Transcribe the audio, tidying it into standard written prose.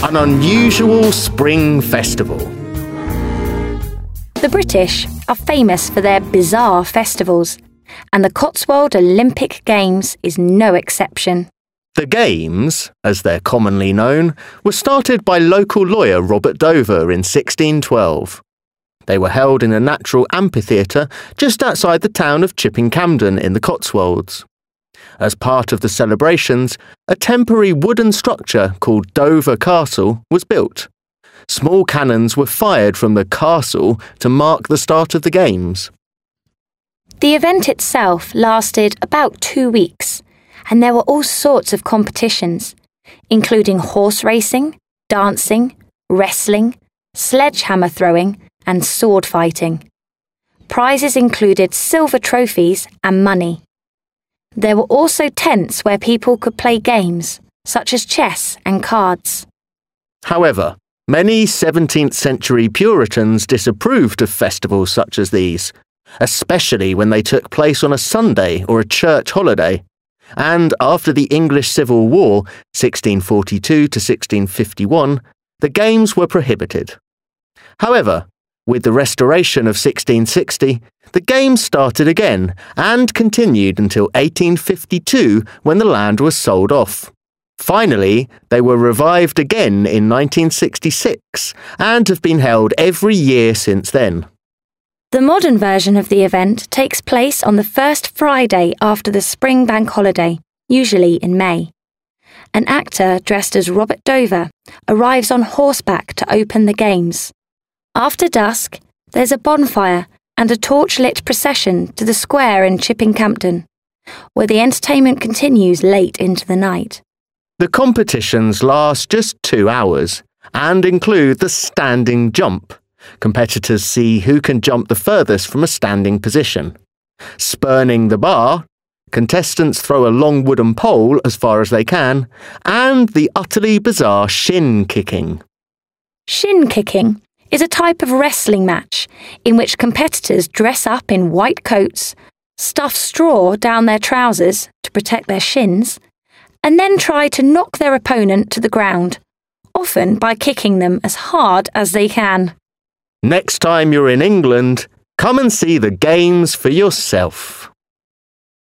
an unusual spring festival. The British are famous for their bizarre festivals, and the Cotswold Olympic Games is no exception. The Games, as they're commonly known, were started by local lawyer Robert Dover in 1612. They were held in a natural amphitheatre just outside the town of Chipping Campden in the Cotswolds. As part of the celebrations, a temporary wooden structure called Dover Castle was built. Small cannons were fired from the castle to mark the start of the Games. The event itself lasted about 2 weeks, and there were all sorts of competitions, including horse racing, dancing, wrestling, sledgehammer throwing, and sword fighting. Prizes included silver trophies and money. There were also tents where people could play games, such as chess and cards. However, many 17th century Puritans disapproved of festivals such as these, especially when they took place on a Sunday or a church holiday. And after the English Civil War, 1642 to 1651, the Games were prohibited. However, with the Restoration of 1660, the Games started again and continued until 1852 when the land was sold off. Finally, they were revived again in 1966 and have been held every year since then. The modern version of the event takes place on the first Friday after the spring bank holiday, usually in May. An actor dressed as Robert Dover arrives on horseback to open the Games. After dusk, there's a bonfire and a torch-lit procession to the square in Chipping Campden, where the entertainment continues late into the night. The competitions last just 2 hours and include the standing jump. Competitors see who can jump the furthest from a standing position. Spurning the bar, contestants throw a long wooden pole as far as they can, and the utterly bizarre shin kicking. Shin kicking is a type of wrestling match in which competitors dress up in white coats, stuff straw down their trousers to protect their shins, and then try to knock their opponent to the ground, often by kicking them as hard as they can. Next time you're in England, come and see the Games for yourself.